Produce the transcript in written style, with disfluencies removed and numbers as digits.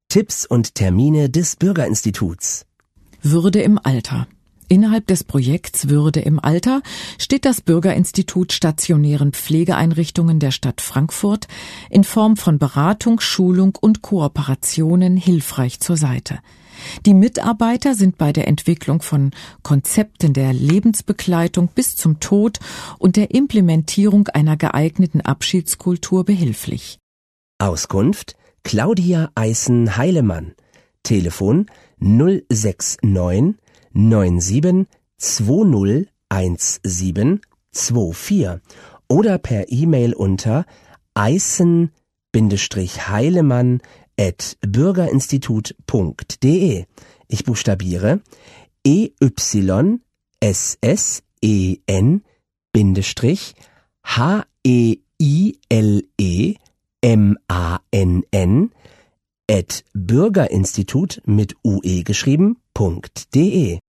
Tipps und Termine des Bürgerinstituts. Würde im Alter. Innerhalb des Projekts Würde im Alter steht das Bürgerinstitut stationären Pflegeeinrichtungen der Stadt Frankfurt in Form von Beratung, Schulung und Kooperationen hilfreich zur Seite. Die Mitarbeiter sind bei der Entwicklung von Konzepten der Lebensbegleitung bis zum Tod und der Implementierung einer geeigneten Abschiedskultur behilflich. Auskunft: Claudia Eißen-Heilemann. Telefon 069 97 201724 oder per E-Mail unter eißen-heilemann@bürgerinstitut.de. Ich buchstabiere EYSSEN-HEILEMANN@bürgerinstitut mit UE geschrieben.de.